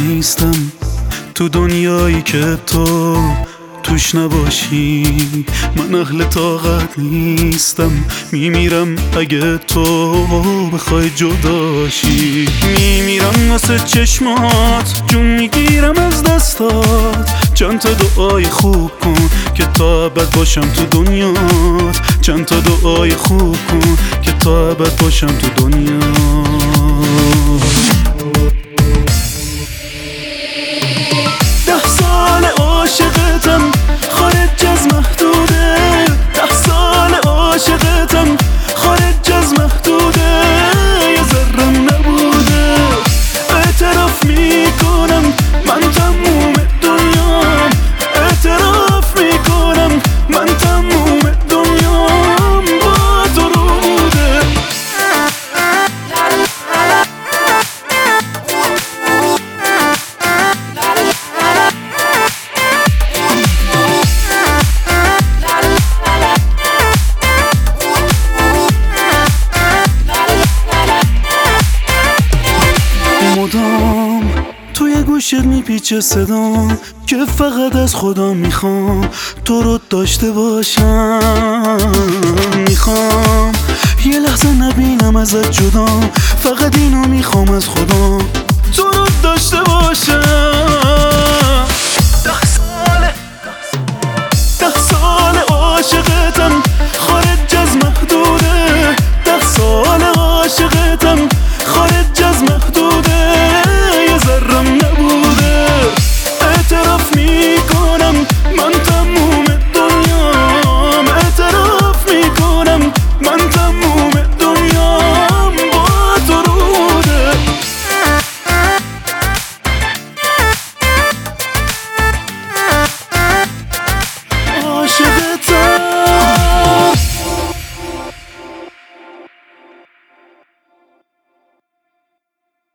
نیستم تو دنیایی که تو توش نباشی. من اهل طاقت نیستم، میمیرم اگه تو بخوای جداشی. میمیرم واسه چشمات، جون میگیرم از دستات. چند تا دعای خوب کن که تا ابد باشم تو دنیات. چند تا دعای خوب کن که تا ابد باشم تو دنیات. 10 سال عاشقتم خارج از محدوده. 10 سال عاشقتم خارج از محدوده. یه ذرم نبوده. اعتراف میکنم من تموم دنیام. اعتراف میکنم من تموم دنیام با تو رو بوده. مدام توی گوشت میپیچه صدام که فقط از خدا میخوام تو رو داشته باشم. میخوام یه لحظه نبینم ازت جدا، فقط اینو میخوام از خدا تو رو داشته باشم.